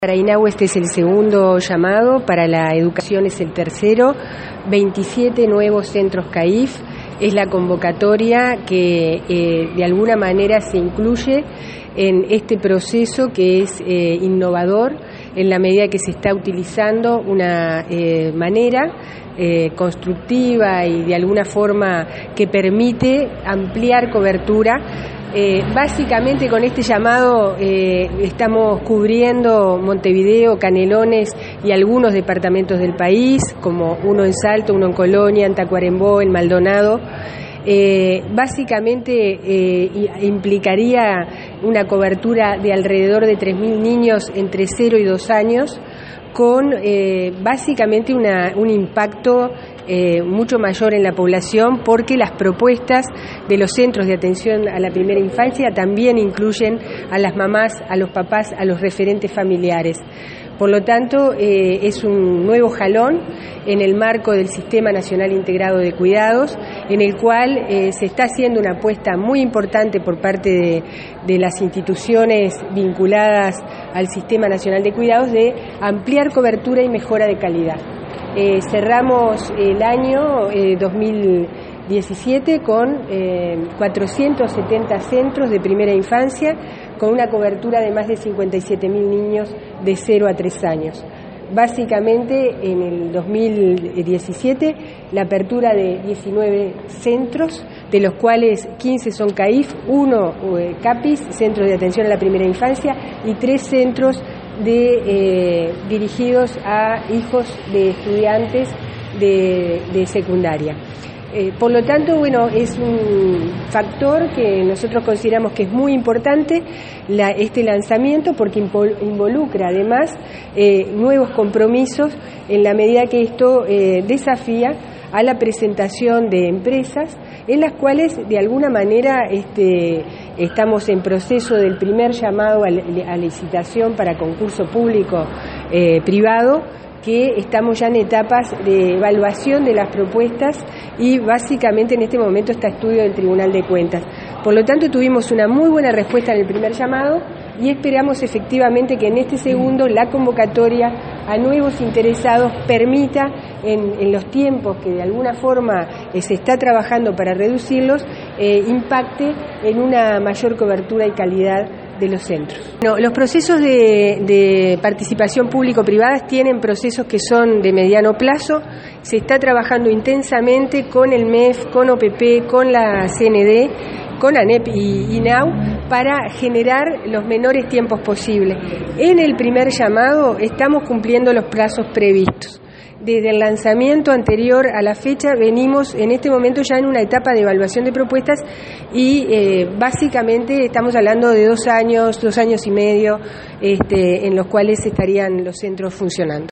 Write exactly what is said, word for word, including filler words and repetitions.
Para INAU este es el segundo llamado, para la educación es el tercero, veintisiete nuevos centros C A I F, es la convocatoria que eh, de alguna manera se incluye en este proceso que es eh, innovador en la medida que se está utilizando una eh, manera eh, constructiva y de alguna forma que permite ampliar cobertura. Eh, básicamente con este llamado eh, estamos cubriendo Montevideo, Canelones y algunos departamentos del país, como uno en Salto, uno en Colonia, en Tacuarembó, en Maldonado. Eh, básicamente eh, implicaría una cobertura de alrededor de tres mil niños entre cero y dos años, con eh, básicamente una, un impacto eh, mucho mayor en la población, porque las propuestas de los centros de atención a la primera infancia también incluyen a las mamás, a los papás, a los referentes familiares. Por lo tanto, eh, es un nuevo jalón en el marco del Sistema Nacional Integrado de Cuidados, en el cual eh, se está haciendo una apuesta muy importante por parte de, de las instituciones vinculadas al Sistema Nacional de Cuidados de ampliar cobertura y mejora de calidad. Eh, cerramos el año eh, dos mil diecisiete con eh, cuatrocientos setenta centros de primera infancia, con una cobertura de más de cincuenta y siete mil niños de cero a tres años. Básicamente, en el dos mil diecisiete, la apertura de diecinueve centros, de los cuales quince son C A I F, uno eh, CAPIS, Centros de Atención a la Primera Infancia, y tres centros de, eh, dirigidos a hijos de estudiantes de, de secundaria. Eh, por lo tanto, bueno, es un factor que nosotros consideramos que es muy importante la, este lanzamiento, porque involucra además eh, nuevos compromisos en la medida que esto eh, desafía a la presentación de empresas en las cuales de alguna manera este, estamos en proceso del primer llamado a, a licitación para concurso público eh, privado, que estamos ya en etapas de evaluación de las propuestas y básicamente en este momento está estudio del Tribunal de Cuentas. Por lo tanto, tuvimos una muy buena respuesta en el primer llamado y esperamos efectivamente que en este segundo la convocatoria a nuevos interesados permita, en, en los tiempos que de alguna forma eh, se está trabajando para reducirlos, eh, impacte en una mayor cobertura y calidad de los centros. No, los procesos de, de participación público-privada tienen procesos que son de mediano plazo. Se está trabajando intensamente con el M E F, con O P P, con la C N D, con ANEP y INAU, para generar los menores tiempos posibles. En el primer llamado estamos cumpliendo los plazos previstos. Desde el lanzamiento anterior a la fecha venimos en este momento ya en una etapa de evaluación de propuestas y eh, básicamente estamos hablando de dos años, dos años y medio este, en los cuales estarían los centros funcionando.